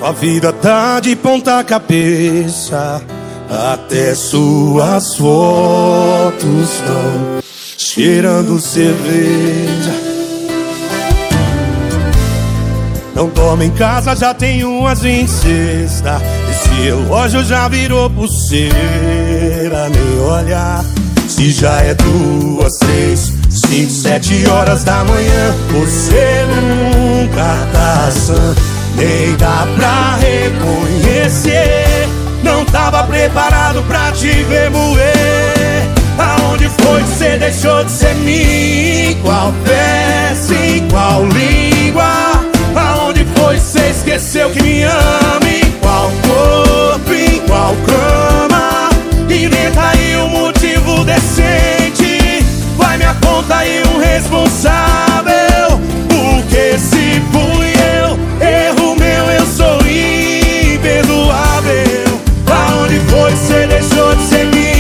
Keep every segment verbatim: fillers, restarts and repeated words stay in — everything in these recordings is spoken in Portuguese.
Sua vida tá de ponta cabeça, até suas fotos estão cheirando cerveja. Não dorme em casa, já tem umas em cesta. Esse relógio já virou pulseira. Nem olha se já é duas, três, cinco, sete horas da manhã. Você nunca tá sã, nem dá pra reconhecer. Não tava preparado pra te ver moer. Aonde foi que você deixou de ser mim? Qual peça, em qual língua? Aonde foi que você esqueceu que me ama? Em qual corpo, em qual cama? Inventa aí um motivo decente. Vai, me aponta aí um responsável. Porque se fui eu, erro meu, eu sou imperdoável. Aonde foi que você deixou de ser minha?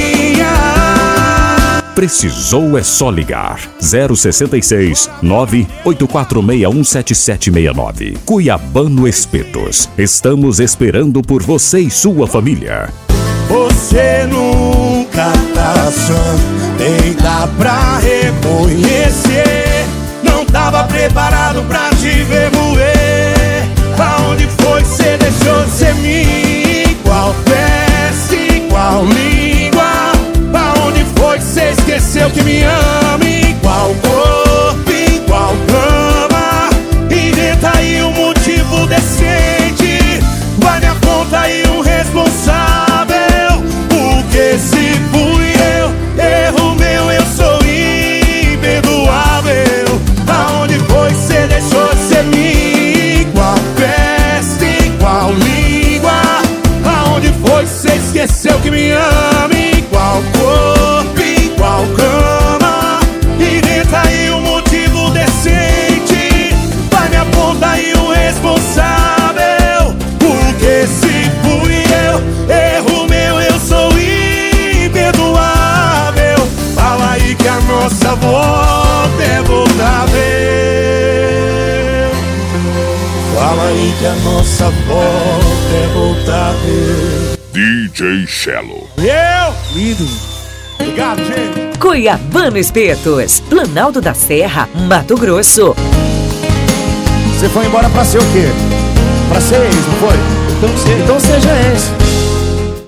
Precisou é só ligar. zero sessenta e seis, nove oito quatro seis um sete sete seis nove. Cuiabano Espetos. Estamos esperando por você e sua família. Você nunca tá sã, nem dá pra reconhecer. Não tava preparado pra te ver moer. Aonde foi que você deixou de ser mim? Qual peça, em qual língua? Aonde foi que você esqueceu que me ama? Em qual corpo, em qual cama? Inventa aí um motivo decente. Vai, me aponta aí um responsável. Porque se fui eu, erro meu, eu sou imperdoável. Aonde foi que você deixou de ser mim? Qual peça, em qual língua? Aonde foi que você esqueceu que me ama? Em qual corpo, em qual cama? Inventa aí um motivo decente. Vai, me aponta aí um responsável. Porque se fui eu, erro meu, eu sou imperdoável. Fala aí que a nossa volta é voltável. Fala aí que a nossa volta é voltável. D J Shello. Eu, lindo. Obrigado, gente. Cuiabano Espetos, Planalto da Serra, Mato Grosso. Você foi embora pra ser o quê? Pra ser ex, não foi? Então, se... então seja ex.